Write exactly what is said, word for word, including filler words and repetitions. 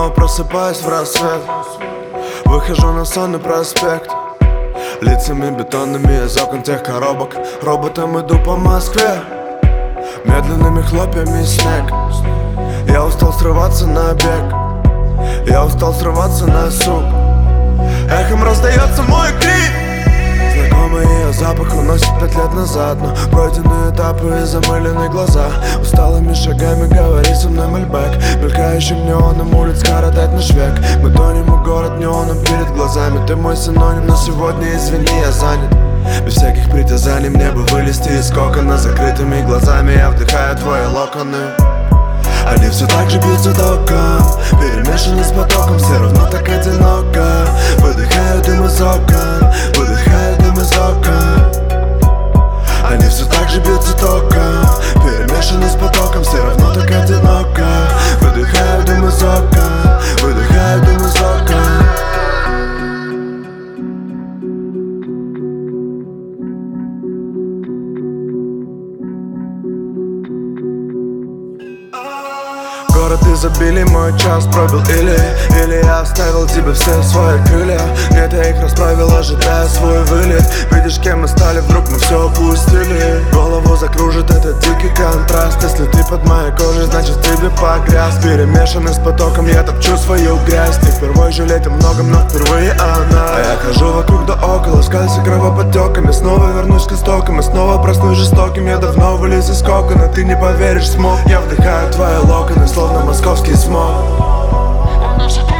снова просыпаюсь в рассвет. Выхожу на сонный проспект. Лицами бетонными из окон тех коробок. Роботом иду по Москве. Медленными хлопьями снег. Я устал срываться на бег. Я устал срываться на сук. Эхом раздается мой крик. Знакомый ее запах уносит пять лет назад. Но пройденные этапы и замыленные глаза. Усталыми шагами говори со мной мольбэк. Мелькающим неоном улиц коротать наш век. Мы тонем, и город неоном перед глазами. Ты мой синоним, но сегодня, извини, я занят. Без всяких притязаний мне бы вылезти из кокона. Закрытыми глазами я вдыхаю твои локоны. Они все так же бьются током, перемешаны с потоком, все равно так одиноко. Выдыхаю дым из окон, выдыхаю дым из окон. Они все так же бьются током, перемешаны с потоком, все равно так одиноко. Выдыхаю дым из окон, выдыхаю дым из окон. Город изобилий, мой час пробил или Или я оставил тебе все свои крылья. Нет, я их расправил, ожидая свой вылет. Видишь, кем мы стали, вдруг мы все опустили. Голову закружит этот дикий контраст. Если ты под моей кожей, значит ты бы погряз. Перемешанный с потоком, я топчу свою грязь. Не впервые жалеть о многом, но впервые она. А я хожу вокруг да около, скользя кровоподтеками. Снова вернусь к истокам и снова проснусь жестоким. Я давно вылез из кокона, ты не поверишь, смог. Я вдыхаю твои локоны, словно московский смог.